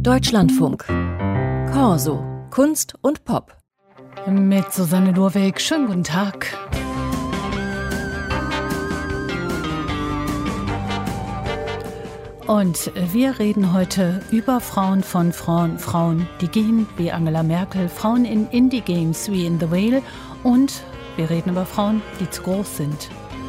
Deutschlandfunk. Corso. Kunst und Pop. Mit Susanne Lurweg. Schönen guten Tag. Und wir reden heute über Frauen von Frauen. Frauen, die gehen wie Angela Merkel. Frauen in Indie-Games wie in The Whale. Und wir reden über Frauen, die zu groß sind.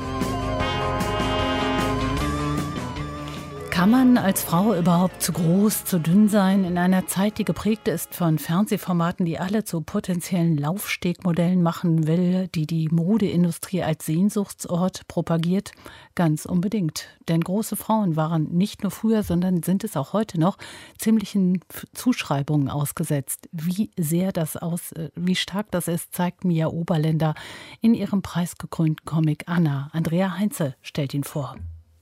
Kann man als Frau überhaupt zu groß, zu dünn sein? In einer Zeit, die geprägt ist von Fernsehformaten, die alle zu potenziellen Laufstegmodellen machen will, die die Modeindustrie als Sehnsuchtsort propagiert? Ganz unbedingt. Denn große Frauen waren nicht nur früher, sondern sind es auch heute noch ziemlichen Zuschreibungen ausgesetzt. Wie stark das ist, zeigt Mia Oberländer in ihrem preisgekrönten Comic Anna. Andrea Heinze stellt ihn vor.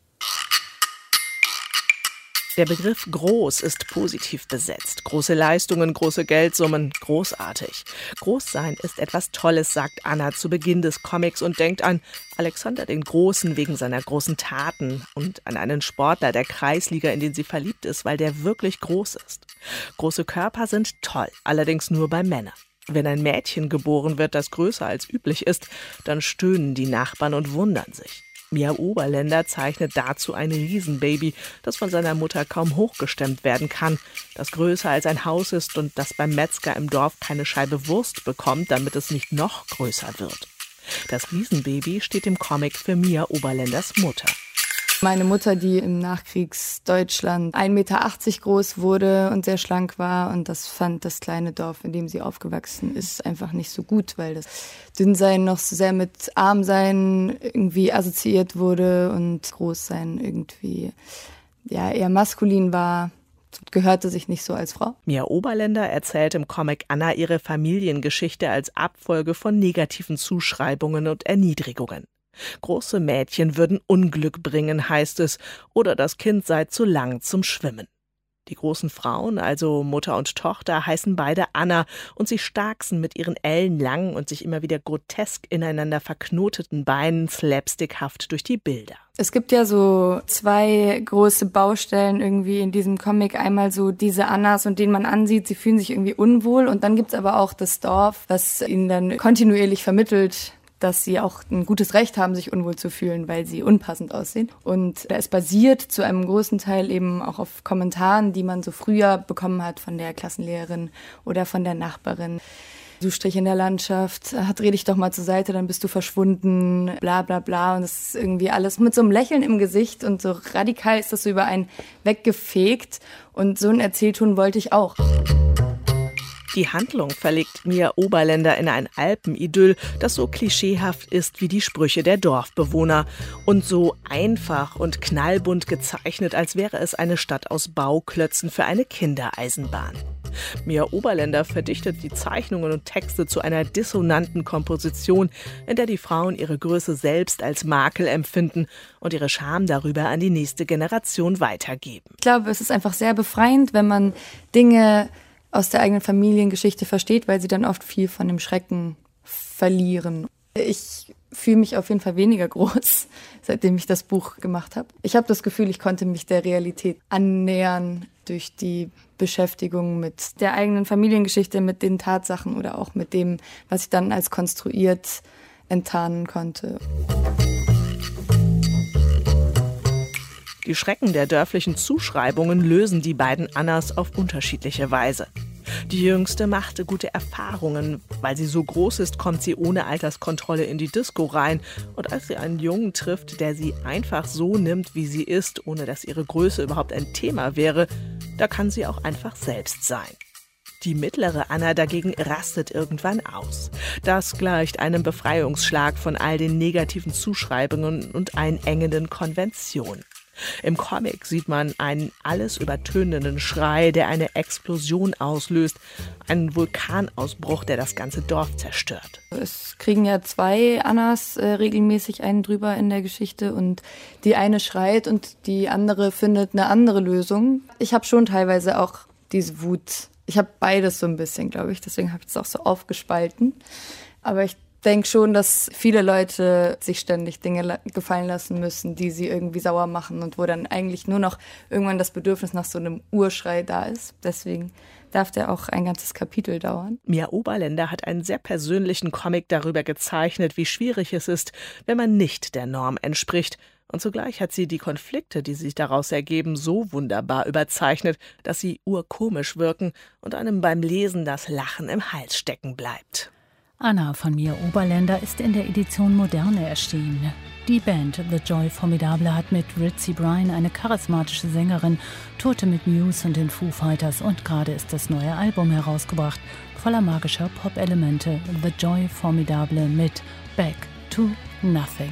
Der Begriff groß ist positiv besetzt. Große Leistungen, große Geldsummen, großartig. Großsein ist etwas Tolles, sagt Anna zu Beginn des Comics und denkt an Alexander den Großen wegen seiner großen Taten und an einen Sportler der Kreisliga, in den sie verliebt ist, weil der wirklich groß ist. Große Körper sind toll, allerdings nur bei Männern. Wenn ein Mädchen geboren wird, das größer als üblich ist, dann stöhnen die Nachbarn und wundern sich. Mia Oberländer zeichnet dazu ein Riesenbaby, das von seiner Mutter kaum hochgestemmt werden kann, das größer als ein Haus ist und das beim Metzger im Dorf keine Scheibe Wurst bekommt, damit es nicht noch größer wird. Das Riesenbaby steht im Comic für Mia Oberländers Mutter. Meine Mutter, die im Nachkriegsdeutschland 1,80 Meter groß wurde und sehr schlank war, und das fand das kleine Dorf, in dem sie aufgewachsen ist, einfach nicht so gut, weil das Dünnsein noch so sehr mit Armsein irgendwie assoziiert wurde und Großsein irgendwie eher maskulin war. Gehörte sich nicht so als Frau. Mia Oberländer erzählt im Comic Anna ihre Familiengeschichte als Abfolge von negativen Zuschreibungen und Erniedrigungen. Große Mädchen würden Unglück bringen, heißt es, oder das Kind sei zu lang zum Schwimmen. Die großen Frauen, also Mutter und Tochter, heißen beide Anna und sie starksen mit ihren ellenlangen und sich immer wieder grotesk ineinander verknoteten Beinen slapstickhaft durch die Bilder. Es gibt ja so zwei große Baustellen irgendwie in diesem Comic. Einmal so diese Annas, und denen man ansieht, sie fühlen sich irgendwie unwohl. Und dann gibt's aber auch das Dorf, was ihnen dann kontinuierlich vermittelt, dass sie auch ein gutes Recht haben, sich unwohl zu fühlen, weil sie unpassend aussehen. Und es basiert zu einem großen Teil eben auch auf Kommentaren, die man so früher bekommen hat von der Klassenlehrerin oder von der Nachbarin. Du Strich in der Landschaft, dreh dich doch mal zur Seite, dann bist du verschwunden, bla bla bla. Und das ist irgendwie alles mit so einem Lächeln im Gesicht und so radikal ist das so über einen weggefegt. Und so ein Erzählton wollte ich auch. Die Handlung verlegt Mia Oberländer in ein Alpenidyll, das so klischeehaft ist wie die Sprüche der Dorfbewohner und so einfach und knallbunt gezeichnet, als wäre es eine Stadt aus Bauklötzen für eine Kindereisenbahn. Mia Oberländer verdichtet die Zeichnungen und Texte zu einer dissonanten Komposition, in der die Frauen ihre Größe selbst als Makel empfinden und ihre Scham darüber an die nächste Generation weitergeben. Ich glaube, es ist einfach sehr befreiend, wenn man Dinge aus der eigenen Familiengeschichte versteht, weil sie dann oft viel von dem Schrecken verlieren. Ich fühle mich auf jeden Fall weniger groß, seitdem ich das Buch gemacht habe. Ich habe das Gefühl, ich konnte mich der Realität annähern durch die Beschäftigung mit der eigenen Familiengeschichte, mit den Tatsachen oder auch mit dem, was ich dann als konstruiert enttarnen konnte. Die Schrecken der dörflichen Zuschreibungen lösen die beiden Annas auf unterschiedliche Weise. Die Jüngste machte gute Erfahrungen. Weil sie so groß ist, kommt sie ohne Alterskontrolle in die Disco rein. Und als sie einen Jungen trifft, der sie einfach so nimmt, wie sie ist, ohne dass ihre Größe überhaupt ein Thema wäre, da kann sie auch einfach selbst sein. Die mittlere Anna dagegen rastet irgendwann aus. Das gleicht einem Befreiungsschlag von all den negativen Zuschreibungen und einengenden Konventionen. Im Comic sieht man einen alles übertönenden Schrei, der eine Explosion auslöst, einen Vulkanausbruch, der das ganze Dorf zerstört. Es kriegen ja zwei Annas regelmäßig einen drüber in der Geschichte und die eine schreit und die andere findet eine andere Lösung. Ich habe schon teilweise auch diese Wut. Ich habe beides so ein bisschen, glaube ich, deswegen habe ich es auch so aufgespalten. Aber ich denke schon, dass viele Leute sich ständig Dinge gefallen lassen müssen, die sie irgendwie sauer machen und wo dann eigentlich nur noch irgendwann das Bedürfnis nach so einem Urschrei da ist. Deswegen darf der auch ein ganzes Kapitel dauern. Mia Oberländer hat einen sehr persönlichen Comic darüber gezeichnet, wie schwierig es ist, wenn man nicht der Norm entspricht. Und zugleich hat sie die Konflikte, die sich daraus ergeben, so wunderbar überzeichnet, dass sie urkomisch wirken und einem beim Lesen das Lachen im Hals stecken bleibt. Anna von Mia Oberländer ist in der Edition Moderne erschienen. Die Band The Joy Formidable hat mit Ritzy Bryan eine charismatische Sängerin, tourte mit Muse und den Foo Fighters und gerade ist das neue Album herausgebracht, voller magischer Pop-Elemente. The Joy Formidable mit Back to Nothing.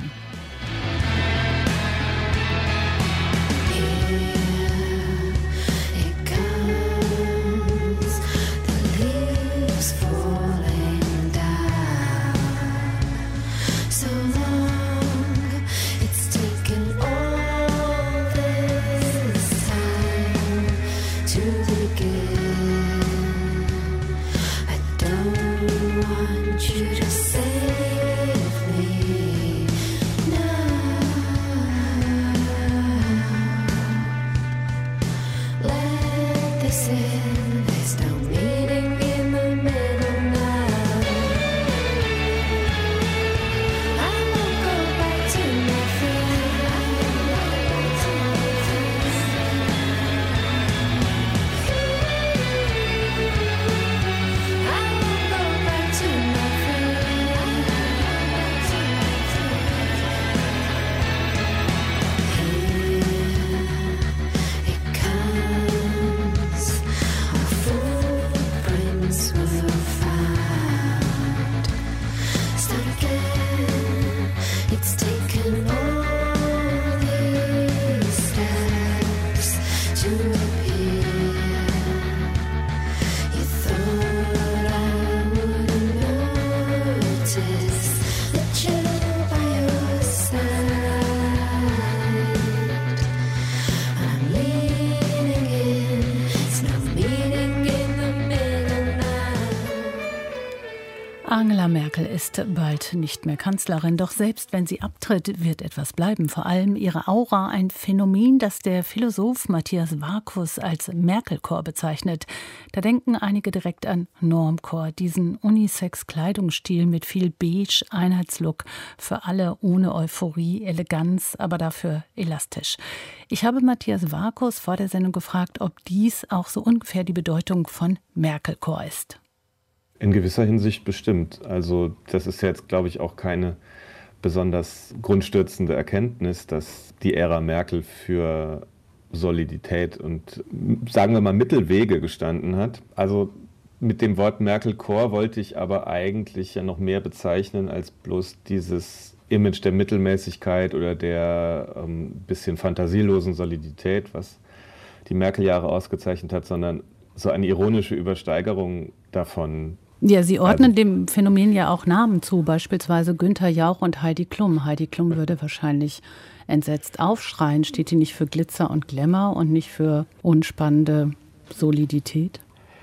Angela Merkel ist bald nicht mehr Kanzlerin, doch selbst wenn sie abtritt, wird etwas bleiben. Vor allem ihre Aura, ein Phänomen, das der Philosoph Matthias Varkus als Merkel-Chor bezeichnet. Da denken einige direkt an Normchor, diesen Unisex-Kleidungsstil mit viel Beige, Einheitslook, für alle ohne Euphorie, Eleganz, aber dafür elastisch. Ich habe Matthias Varkus vor der Sendung gefragt, ob dies auch so ungefähr die Bedeutung von Merkel-Chor ist. In gewisser Hinsicht bestimmt. Also das ist jetzt, glaube ich, auch keine besonders grundstürzende Erkenntnis, dass die Ära Merkel für Solidität und, sagen wir mal, Mittelwege gestanden hat. Also mit dem Wort Merkel-Chor wollte ich aber eigentlich ja noch mehr bezeichnen als bloß dieses Image der Mittelmäßigkeit oder der bisschen fantasielosen Solidität, was die Merkel-Jahre ausgezeichnet hat, sondern so eine ironische Übersteigerung davon. Ja, Sie ordnen dem Phänomen ja auch Namen zu, beispielsweise Günther Jauch und Heidi Klum. Heidi Klum würde wahrscheinlich entsetzt aufschreien. Steht die nicht für Glitzer und Glamour und nicht für unspannende Solidität?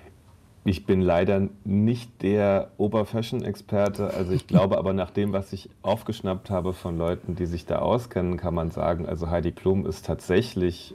Ich bin leider nicht der Oberfashion-Experte. Also ich glaube aber nach dem, was ich aufgeschnappt habe von Leuten, die sich da auskennen, kann man sagen, also Heidi Klum ist tatsächlich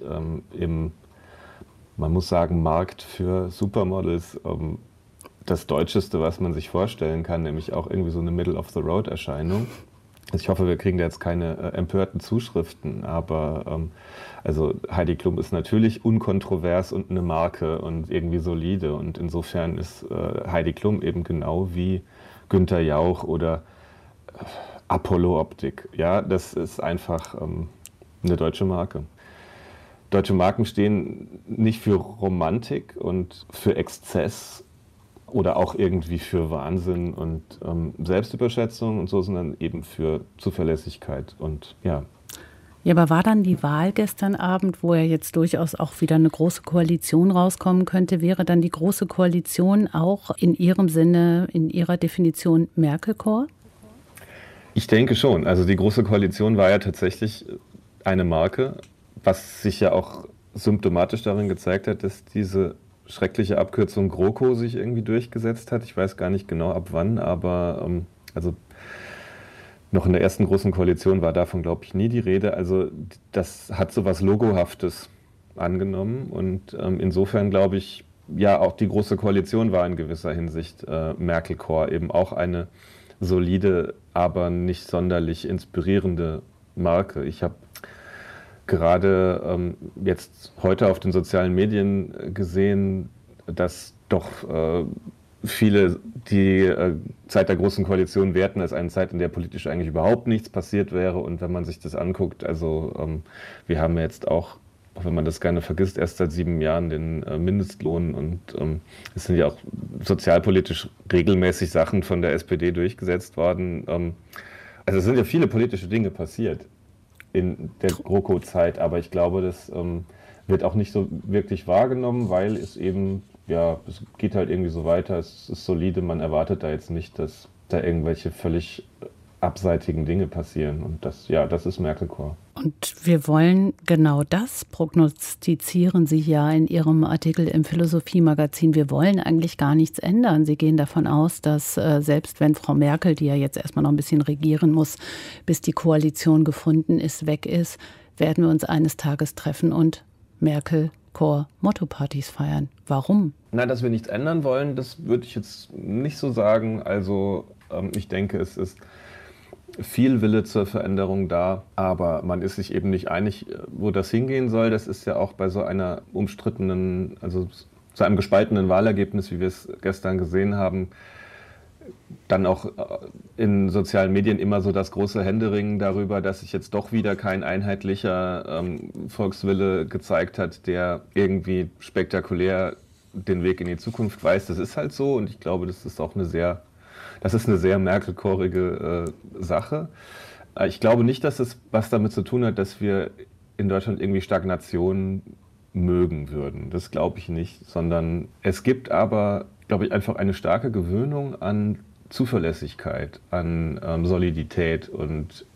man muss sagen, Markt für Supermodels das Deutscheste, was man sich vorstellen kann, nämlich auch irgendwie so eine Middle-of-the-Road-Erscheinung. Also ich hoffe, wir kriegen da jetzt keine empörten Zuschriften, aber also Heidi Klum ist natürlich unkontrovers und eine Marke und irgendwie solide und insofern ist Heidi Klum eben genau wie Günther Jauch oder Apollo Optik. Ja, das ist einfach eine deutsche Marke. Deutsche Marken stehen nicht für Romantik und für Exzess oder auch irgendwie für Wahnsinn und Selbstüberschätzung und so, sondern eben für Zuverlässigkeit und ja. Ja, aber war dann die Wahl gestern Abend, wo ja jetzt durchaus auch wieder eine große Koalition rauskommen könnte, wäre dann die Große Koalition auch in Ihrem Sinne, in Ihrer Definition Merkel-Chor? Ich denke schon. Also die Große Koalition war ja tatsächlich eine Marke, was sich ja auch symptomatisch darin gezeigt hat, dass diese schreckliche Abkürzung GroKo sich irgendwie durchgesetzt hat. Ich weiß gar nicht genau ab wann, aber also noch in der ersten großen Koalition war davon, glaube ich, nie die Rede. Also das hat so was Logohaftes angenommen und insofern glaube ich, ja, auch die Große Koalition war in gewisser Hinsicht Merkel-Korps, eben auch eine solide, aber nicht sonderlich inspirierende Marke. Ich habe gerade jetzt heute auf den sozialen Medien gesehen, dass doch viele die Zeit der Großen Koalition werten als eine Zeit, in der politisch eigentlich überhaupt nichts passiert wäre. Und wenn man sich das anguckt, also wir haben jetzt auch wenn man das gerne vergisst, erst seit 7 Jahren den Mindestlohn. Und es sind ja auch sozialpolitisch regelmäßig Sachen von der SPD durchgesetzt worden. Also es sind ja viele politische Dinge passiert in der GroKo-Zeit, aber ich glaube, das wird auch nicht so wirklich wahrgenommen, weil es eben, ja, es geht halt irgendwie so weiter, es ist solide, man erwartet da jetzt nicht, dass da irgendwelche völlig abseitigen Dinge passieren. Und das, ja, das ist Merkel-Korps. Und wir wollen genau das, prognostizieren Sie ja in Ihrem Artikel im Philosophie-Magazin. Wir wollen eigentlich gar nichts ändern. Sie gehen davon aus, dass selbst wenn Frau Merkel, die ja jetzt erstmal noch ein bisschen regieren muss, bis die Koalition gefunden ist, weg ist, werden wir uns eines Tages treffen und Merkel-Korps Motto-Partys feiern. Warum? Na, dass wir nichts ändern wollen, das würde ich jetzt nicht so sagen. Also ich denke, es ist viel Wille zur Veränderung da, aber man ist sich eben nicht einig, wo das hingehen soll. Das ist ja auch bei so einer umstrittenen, also zu einem gespaltenen Wahlergebnis, wie wir es gestern gesehen haben, dann auch in sozialen Medien immer so das große Händeringen darüber, dass sich jetzt doch wieder kein einheitlicher Volkswille gezeigt hat, der irgendwie spektakulär den Weg in die Zukunft weist. Das ist halt so und ich glaube, das ist auch eine sehr Merkel-Korrige Sache. Ich glaube nicht, dass es was damit zu tun hat, dass wir in Deutschland irgendwie Stagnation mögen würden. Das glaube ich nicht, sondern es gibt aber, glaube ich, einfach eine starke Gewöhnung an Zuverlässigkeit, an Solidität und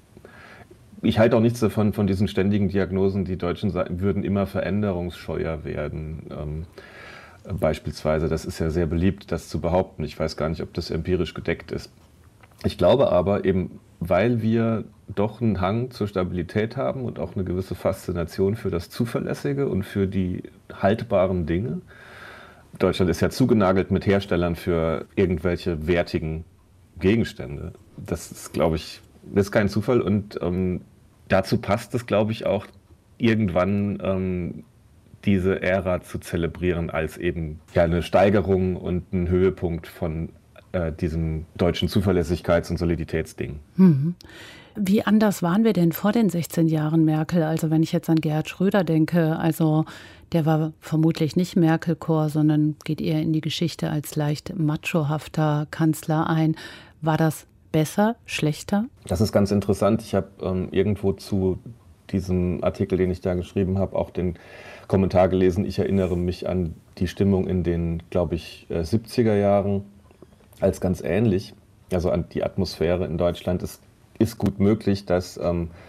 ich halte auch nichts davon, von diesen ständigen Diagnosen, die Deutschen würden immer veränderungsscheuer werden. Beispielsweise, das ist ja sehr beliebt, das zu behaupten. Ich weiß gar nicht, ob das empirisch gedeckt ist. Ich glaube aber eben, weil wir doch einen Hang zur Stabilität haben und auch eine gewisse Faszination für das Zuverlässige und für die haltbaren Dinge. Deutschland ist ja zugenagelt mit Herstellern für irgendwelche wertigen Gegenstände. Das ist, glaube ich, das ist kein Zufall und dazu passt es, glaube ich, auch irgendwann diese Ära zu zelebrieren als eben ja, eine Steigerung und ein Höhepunkt von diesem deutschen Zuverlässigkeits- und Soliditätsding. Wie anders waren wir denn vor den 16 Jahren Merkel? Also wenn ich jetzt an Gerhard Schröder denke, also der war vermutlich nicht Merkel-Korps, sondern geht eher in die Geschichte als leicht machohafter Kanzler ein. War das besser, schlechter? Das ist ganz interessant. Ich habe irgendwo zu diesem Artikel, den ich da geschrieben habe, auch den Kommentar gelesen. Ich erinnere mich an die Stimmung in den, glaube ich, 70er Jahren als ganz ähnlich. Also an die Atmosphäre in Deutschland. Es ist gut möglich, dass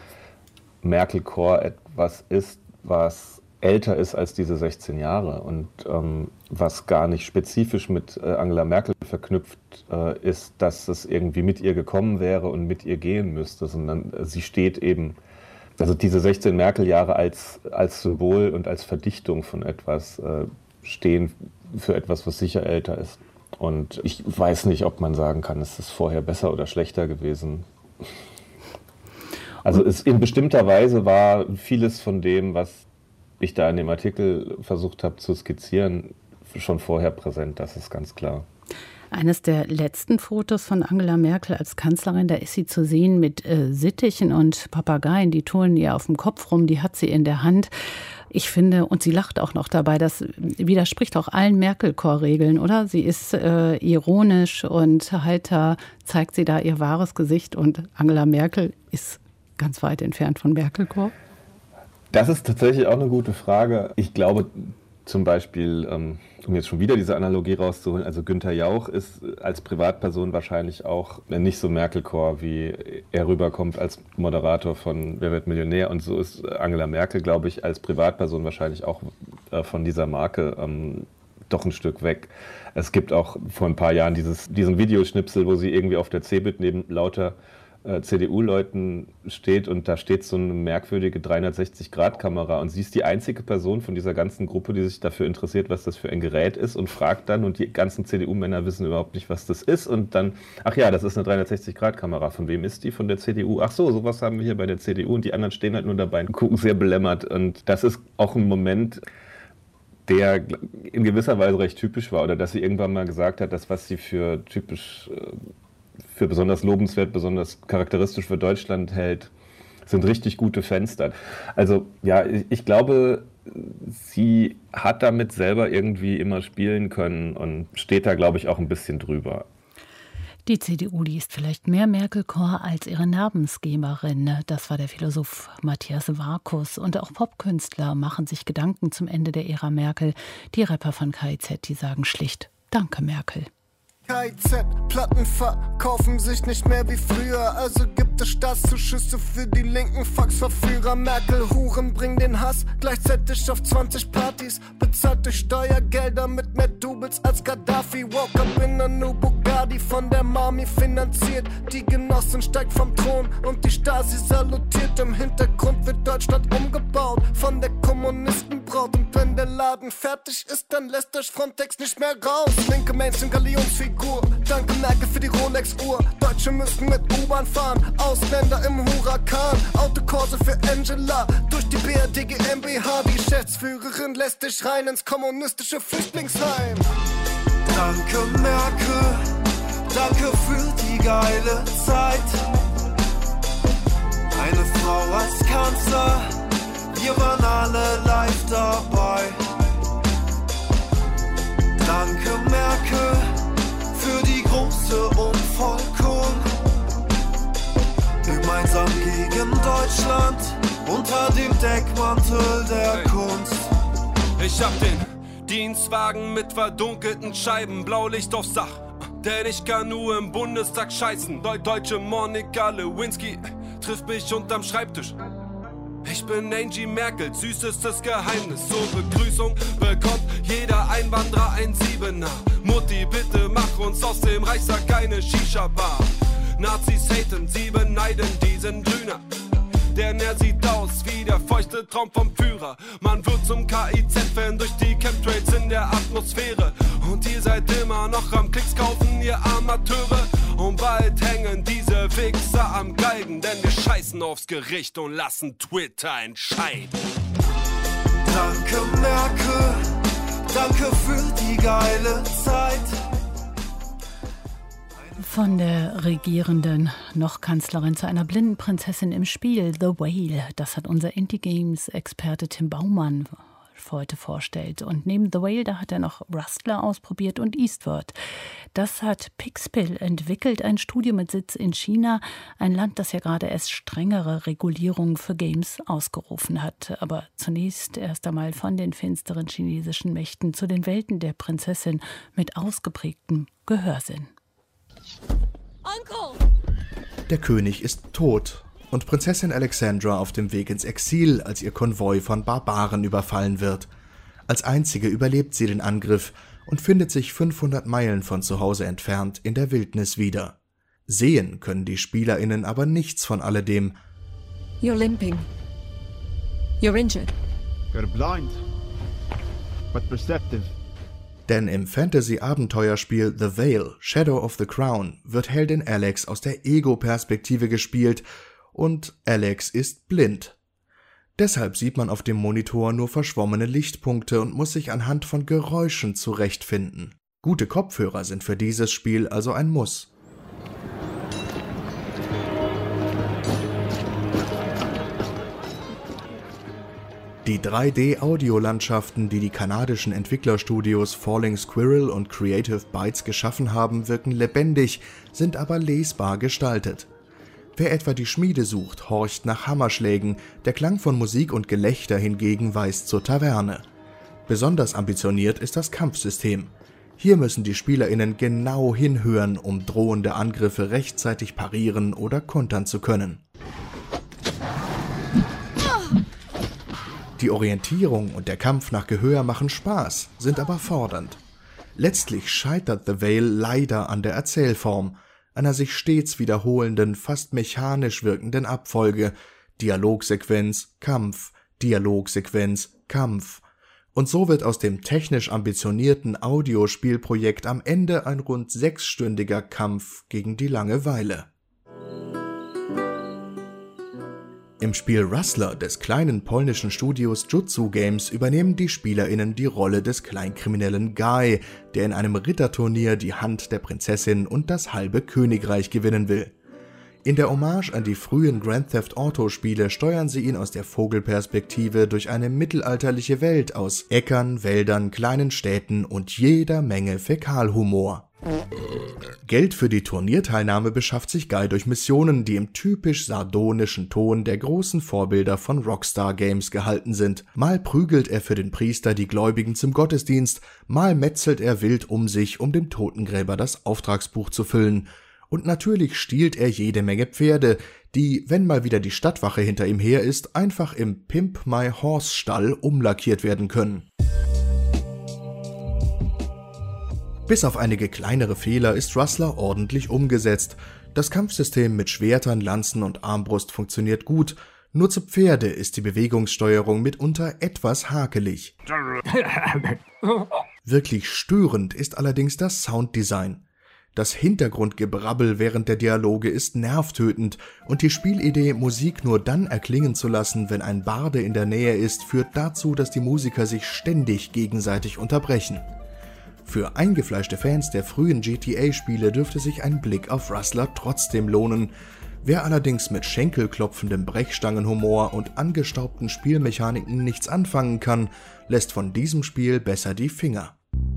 Merkel-Korps etwas ist, was älter ist als diese 16 Jahre und was gar nicht spezifisch mit Angela Merkel verknüpft ist, dass es irgendwie mit ihr gekommen wäre und mit ihr gehen müsste, sondern sie steht eben, also diese 16 Merkel-Jahre als Symbol und als Verdichtung von etwas stehen für etwas, was sicher älter ist. Und ich weiß nicht, ob man sagen kann, ist es vorher besser oder schlechter gewesen. Also in bestimmter Weise war vieles von dem, was ich da in dem Artikel versucht habe zu skizzieren, schon vorher präsent, das ist ganz klar. Eines der letzten Fotos von Angela Merkel als Kanzlerin, da ist sie zu sehen mit Sittichen und Papageien, die turnen ihr auf dem Kopf rum, die hat sie in der Hand. Ich finde, und sie lacht auch noch dabei, das widerspricht auch allen Merkel-Korps-Regeln, oder? Sie ist ironisch und heiter, zeigt sie da ihr wahres Gesicht und Angela Merkel ist ganz weit entfernt von Merkel-Korps. Das ist tatsächlich auch eine gute Frage. Ich glaube zum Beispiel, um jetzt schon wieder diese Analogie rauszuholen, also Günther Jauch ist als Privatperson wahrscheinlich auch nicht so Merkel-Korps, wie er rüberkommt als Moderator von Wer wird Millionär. Und so ist Angela Merkel, glaube ich, als Privatperson wahrscheinlich auch von dieser Marke doch ein Stück weg. Es gibt auch vor ein paar Jahren diesen Videoschnipsel, wo sie irgendwie auf der CeBIT neben lauter CDU-Leuten steht und da steht so eine merkwürdige 360-Grad-Kamera und sie ist die einzige Person von dieser ganzen Gruppe, die sich dafür interessiert, was das für ein Gerät ist und fragt dann und die ganzen CDU-Männer wissen überhaupt nicht, was das ist und dann, ach ja, das ist eine 360-Grad-Kamera. Von wem ist die? Von der CDU. Ach so, sowas haben wir hier bei der CDU und die anderen stehen halt nur dabei und gucken sehr belämmert und das ist auch ein Moment, der in gewisser Weise recht typisch war oder dass sie irgendwann mal gesagt hat, das, was sie für besonders lobenswert, besonders charakteristisch für Deutschland hält, sind richtig gute Fenster. Also ja, ich glaube, sie hat damit selber irgendwie immer spielen können und steht da, glaube ich, auch ein bisschen drüber. Die CDU, die ist vielleicht mehr Merkel-Chor als ihre Namensgeberin. Das war der Philosoph Matthias Varkus. Und auch Popkünstler machen sich Gedanken zum Ende der Ära Merkel. Die Rapper von KIZ, die sagen schlicht, danke Merkel. KIZ-Platten verkaufen sich nicht mehr wie früher, also gibt es Staatszuschüsse für die linken Faxverführer. Merkel, Huren, bring den Hass gleichzeitig auf 20 Partys, bezahlt durch Steuergelder mit mehr Doubles als Gaddafi. Woke up in a new Bugatti, von der Mami finanziert, die Genossin steigt vom Thron und die Stasi salutiert. Im Hintergrund wird Deutschland umgebaut von der Kommunistenbraut und wenn der Laden fertig ist, dann lässt euch Frontex nicht mehr raus. Linke Mainstream Galionsfigur. Danke Merkel für die Rolex-Uhr. Deutsche müssen mit U-Bahn fahren, Ausländer im Huracan. Autokurse für Angela durch die BRD GmbH. Die Geschäftsführerin lässt dich rein ins kommunistische Flüchtlingsheim. Danke Merkel, danke für die geile Zeit. Eine Frau als Kanzler, wir waren alle live dabei. Danke Merkel für die große Umvolkung. Gemeinsam gegen Deutschland unter dem Deckmantel der Kunst. Ich hab den Dienstwagen mit verdunkelten Scheiben, Blaulicht aufs Dach, denn ich kann nur im Bundestag scheißen. Deutsche Monika Lewinsky trifft mich unterm Schreibtisch. Ich bin Angie Merkel, süßestes Geheimnis. Zur Begrüßung bekommt jeder Einwanderer ein Siebener. Mutti, bitte mach uns aus dem Reichstag keine Shisha-Bar. Nazis haten, sie beneiden diesen Grüner. Denn er sieht aus wie der feuchte Traum vom Führer. Man wird zum KIZ-Fan durch die Chemtrails in der Atmosphäre. Und ihr seid immer noch am Klicks kaufen, ihr Amateure. Und bald hängen diese Wichser am Galgen, denn wir scheißen aufs Gericht und lassen Twitter entscheiden. Danke Merkel, danke für die geile Zeit. Von der regierenden noch Kanzlerin zu einer blinden Prinzessin im Spiel, The Whale. Das hat unser Indie-Games-Experte Tim Baumann heute vorstellt. Und neben The Whale, da hat er noch Rustler ausprobiert und Eastward. Das hat Pixpil entwickelt, ein Studio mit Sitz in China, ein Land, das ja gerade erst strengere Regulierungen für Games ausgerufen hat. Aber zunächst erst einmal von den finsteren chinesischen Mächten zu den Welten der Prinzessin mit ausgeprägtem Gehörsinn. Uncle! Der König ist tot und Prinzessin Alexandra auf dem Weg ins Exil, als ihr Konvoi von Barbaren überfallen wird. Als einzige überlebt sie den Angriff und findet sich 500 Meilen von zu Hause entfernt in der Wildnis wieder. Sehen können die SpielerInnen aber nichts von alledem. You're limping. You're injured. You're blind, but perceptive. Denn im Fantasy-Abenteuerspiel The Veil, Shadow of the Crown, wird Heldin Alex aus der Ego-Perspektive gespielt und Alex ist blind. Deshalb sieht man auf dem Monitor nur verschwommene Lichtpunkte und muss sich anhand von Geräuschen zurechtfinden. Gute Kopfhörer sind für dieses Spiel also ein Muss. Die 3D-Audiolandschaften, die die kanadischen Entwicklerstudios Falling Squirrel und Creative Bytes geschaffen haben, wirken lebendig, sind aber lesbar gestaltet. Wer etwa die Schmiede sucht, horcht nach Hammerschlägen, der Klang von Musik und Gelächter hingegen weist zur Taverne. Besonders ambitioniert ist das Kampfsystem. Hier müssen die SpielerInnen genau hinhören, um drohende Angriffe rechtzeitig parieren oder kontern zu können. Die Orientierung und der Kampf nach Gehör machen Spaß, sind aber fordernd. Letztlich scheitert The Veil leider an der Erzählform. einer sich stets wiederholenden, fast mechanisch wirkenden Abfolge: Dialogsequenz, Kampf, Dialogsequenz, Kampf. Und so wird aus dem technisch ambitionierten Audiospielprojekt am Ende ein rund 6-stündiger Kampf gegen die Langeweile. Im Spiel Rustler des kleinen polnischen Studios Jutsu Games übernehmen die SpielerInnen die Rolle des kleinkriminellen Guy, der in einem Ritterturnier die Hand der Prinzessin und das halbe Königreich gewinnen will. In der Hommage an die frühen Grand Theft Auto Spiele steuern sie ihn aus der Vogelperspektive durch eine mittelalterliche Welt aus Äckern, Wäldern, kleinen Städten und jeder Menge Fäkalhumor. Geld für die Turnierteilnahme beschafft sich Guy durch Missionen, die im typisch sardonischen Ton der großen Vorbilder von Rockstar Games gehalten sind. Mal prügelt er für den Priester die Gläubigen zum Gottesdienst, mal metzelt er wild um sich, um dem Totengräber das Auftragsbuch zu füllen. Und natürlich stiehlt er jede Menge Pferde, die, wenn mal wieder die Stadtwache hinter ihm her ist, einfach im Pimp My Horse Stall umlackiert werden können. Bis auf einige kleinere Fehler ist Rustler ordentlich umgesetzt. Das Kampfsystem mit Schwertern, Lanzen und Armbrust funktioniert gut, nur zu Pferde ist die Bewegungssteuerung mitunter etwas hakelig. Wirklich störend ist allerdings das Sounddesign. Das Hintergrundgebrabbel während der Dialoge ist nervtötend und die Spielidee, Musik nur dann erklingen zu lassen, wenn ein Barde in der Nähe ist, führt dazu, dass die Musiker sich ständig gegenseitig unterbrechen. Für eingefleischte Fans der frühen GTA-Spiele dürfte sich ein Blick auf Rustler trotzdem lohnen. Wer allerdings mit schenkelklopfendem Brechstangenhumor und angestaubten Spielmechaniken nichts anfangen kann, lässt von diesem Spiel besser die Finger.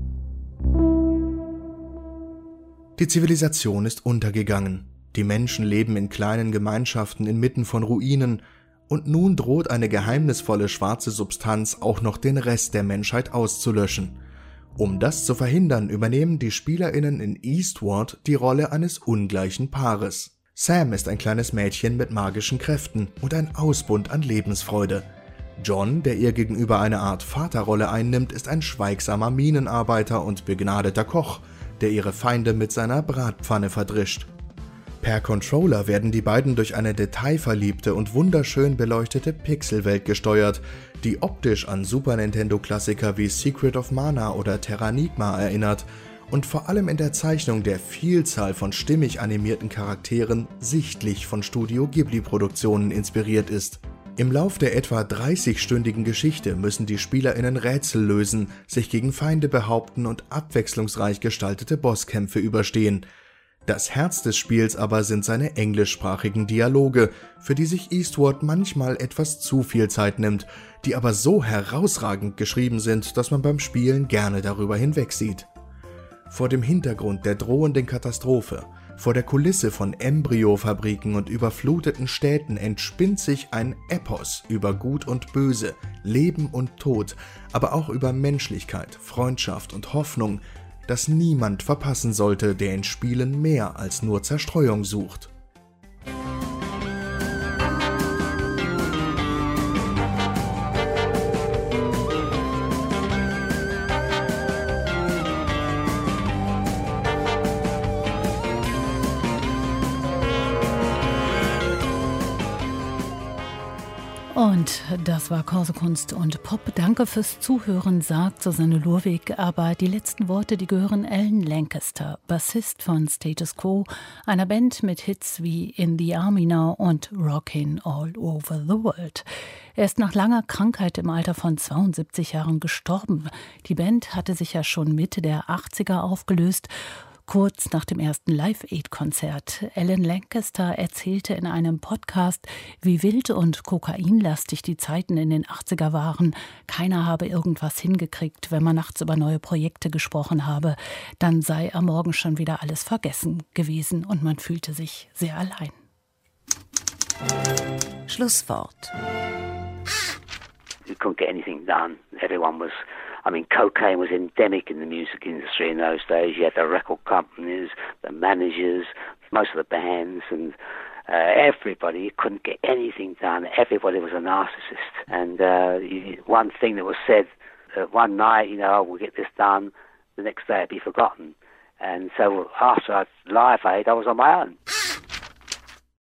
Die Zivilisation ist untergegangen. Die Menschen leben in kleinen Gemeinschaften inmitten von Ruinen und nun droht eine geheimnisvolle schwarze Substanz auch noch den Rest der Menschheit auszulöschen. Um das zu verhindern, übernehmen die SpielerInnen in Eastward die Rolle eines ungleichen Paares. Sam ist ein kleines Mädchen mit magischen Kräften und ein Ausbund an Lebensfreude. John, der ihr gegenüber eine Art Vaterrolle einnimmt, ist ein schweigsamer Minenarbeiter und begnadeter Koch, der ihre Feinde mit seiner Bratpfanne verdrischt. Per Controller werden die beiden durch eine detailverliebte und wunderschön beleuchtete Pixelwelt gesteuert, die optisch an Super Nintendo-Klassiker wie Secret of Mana oder Terranigma erinnert und vor allem in der Zeichnung der Vielzahl von stimmig animierten Charakteren sichtlich von Studio Ghibli-Produktionen inspiriert ist. Im Lauf der etwa 30-stündigen Geschichte müssen die SpielerInnen Rätsel lösen, sich gegen Feinde behaupten und abwechslungsreich gestaltete Bosskämpfe überstehen. Das Herz des Spiels aber sind seine englischsprachigen Dialoge, für die sich Eastward manchmal etwas zu viel Zeit nimmt, die aber so herausragend geschrieben sind, dass man beim Spielen gerne darüber hinwegsieht. Vor dem Hintergrund der drohenden Katastrophe, vor der Kulisse von Embryofabriken und überfluteten Städten entspinnt sich ein Epos über Gut und Böse, Leben und Tod, aber auch über Menschlichkeit, Freundschaft und Hoffnung, das niemand verpassen sollte, der in Spielen mehr als nur Zerstreuung sucht. Und das war Corso Kunst und Pop. Danke fürs Zuhören, sagt Susanne Lurwig. Aber die letzten Worte, die gehören Alan Lancaster, Bassist von Status Quo, einer Band mit Hits wie In the Army Now und Rockin' All Over the World. Er ist nach langer Krankheit im Alter von 72 Jahren gestorben. Die Band hatte sich ja schon Mitte der 80er aufgelöst, kurz nach dem ersten Live-Aid-Konzert. Alan Lancaster erzählte in einem Podcast, wie wild und kokainlastig die Zeiten in den 80er waren. Keiner habe irgendwas hingekriegt, wenn man nachts über neue Projekte gesprochen habe. Dann sei am Morgen schon wieder alles vergessen gewesen und man fühlte sich sehr allein. Schlusswort. You couldn't get anything done. Everyone was... cocaine was endemic in the music industry in those days. You had the record companies, the managers, most of the bands, and everybody. You couldn't get anything done. Everybody was a narcissist. And one thing that was said one night, we'll get this done, the next day it'd be forgotten. And so after Live Aid, I was on my own.